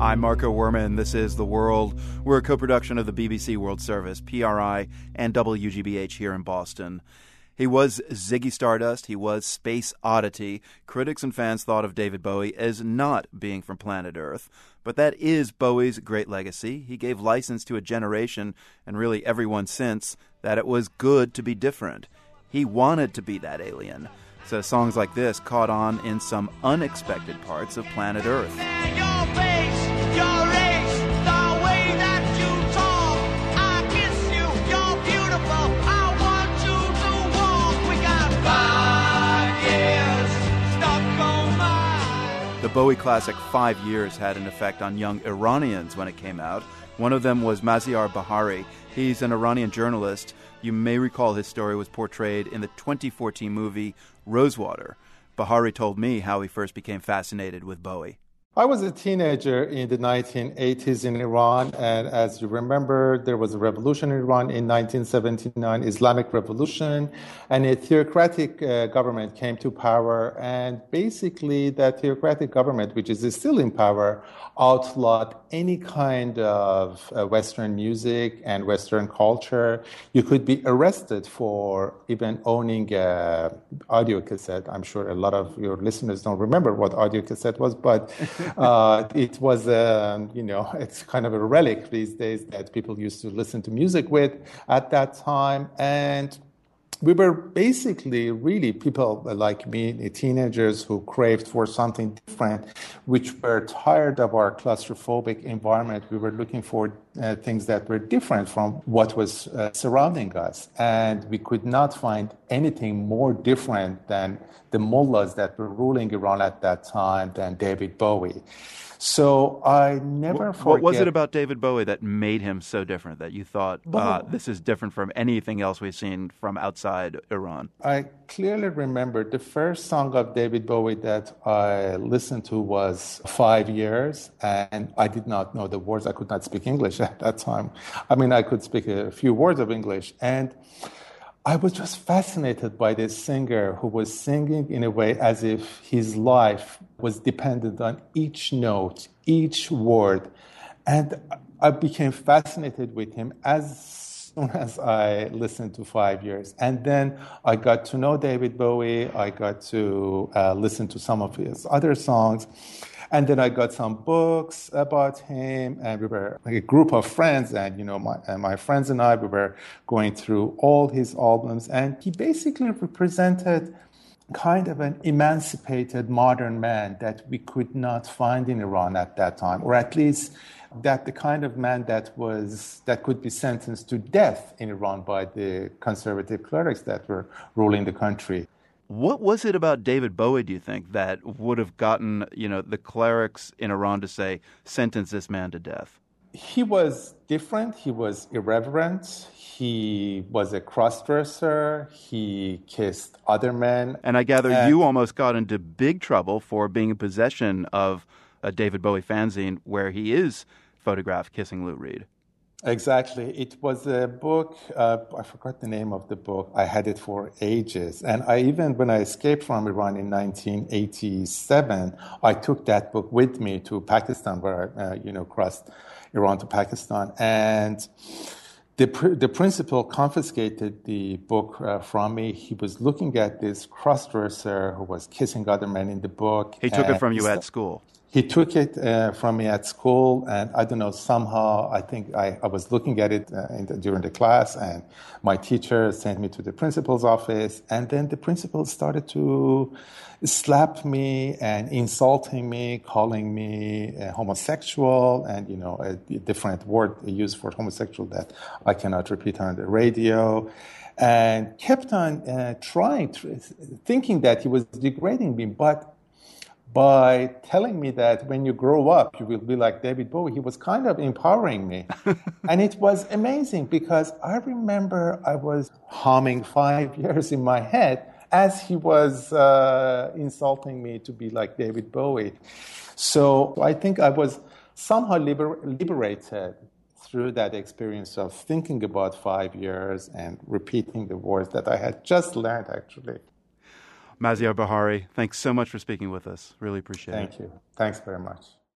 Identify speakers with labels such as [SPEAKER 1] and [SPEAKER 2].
[SPEAKER 1] I'm Marco Werman. This is The World. We're a co-production of the BBC World Service, PRI, and WGBH here in Boston. He was Ziggy Stardust. He was Space Oddity. Critics and fans thought of David Bowie as not being from planet Earth. But that is Bowie's great legacy. He gave license to a generation, and really everyone since, that it was good to be different. He wanted to be that alien. So songs like this caught on in some unexpected parts of planet Earth. The Bowie classic 5 Years had an effect on young Iranians when it came out. One of them was Maziar Bahari. He's an Iranian journalist. You may recall his story was portrayed in the 2014 movie Rosewater. Bahari told me how he first became fascinated with Bowie.
[SPEAKER 2] I was a teenager in the 1980s in Iran, and as you remember, there was a revolution in Iran in 1979, Islamic Revolution, and a theocratic government came to power, and basically that theocratic government, which is still in power, outlawed any kind of Western music and Western culture. You could be arrested for even owning an audio cassette. I'm sure a lot of your listeners don't remember what audio cassette was, but it was, it's kind of a relic these days that people used to listen to music with at that time. And we were basically really people like me, teenagers who craved for something different, which were tired of our claustrophobic environment. We were looking for things that were different from what was surrounding us. And we could not find anything more different than the mullahs that were ruling Iran at that time than David Bowie. So I never forget.
[SPEAKER 1] What was it about David Bowie that made him so different, that you thought, this is different from anything else we've seen from outside Iran?
[SPEAKER 2] I clearly remember the first song of David Bowie that I listened to was 5 Years, and I did not know the words. I could not speak English at that time. I mean, I could speak a few words of English, and I was just fascinated by this singer who was singing in a way as if his life was dependent on each note, each word. And I became fascinated with him as soon as I listened to 5 Years. And then I got to know David Bowie. I got to listen to some of his other songs. And then I got some books about him, and we were like a group of friends, and my friends and I, we were going through all his albums, and he basically represented kind of an emancipated modern man that we could not find in Iran at that time, or at least that the kind of man that could be sentenced to death in Iran by the conservative clerics that were ruling the country.
[SPEAKER 1] What was it about David Bowie, do you think, that would have gotten, the clerics in Iran to say, sentence this man to death?
[SPEAKER 2] He was different. He was irreverent. He was a cross-dresser. He kissed other men.
[SPEAKER 1] And I gather you almost got into big trouble for being in possession of a David Bowie fanzine where he is photographed kissing Lou Reed.
[SPEAKER 2] Exactly. It was a book, I forgot the name of the book. I had it for ages. And when I escaped from Iran in 1987, I took that book with me to Pakistan, where I, crossed Iran to Pakistan. And the principal confiscated the book from me. He was looking at this cross-dresser who was kissing other men in the book.
[SPEAKER 1] He took it from you at school.
[SPEAKER 2] He took it from me at school, and I don't know, somehow I think I was looking at it during the class, and my teacher sent me to the principal's office, and then the principal started to slap me and insulting me, calling me homosexual, and, a different word used for homosexual that I cannot repeat on the radio, and kept on thinking that he was degrading me, but by telling me that when you grow up, you will be like David Bowie, he was kind of empowering me. And it was amazing because I remember I was humming 5 Years in my head as he was insulting me to be like David Bowie. So I think I was somehow liberated through that experience of thinking about 5 years and repeating the words that I had just learned, actually.
[SPEAKER 1] Maziar Bahari, thanks so much for speaking with us. Really appreciate it.
[SPEAKER 2] Thank you. Thanks very much.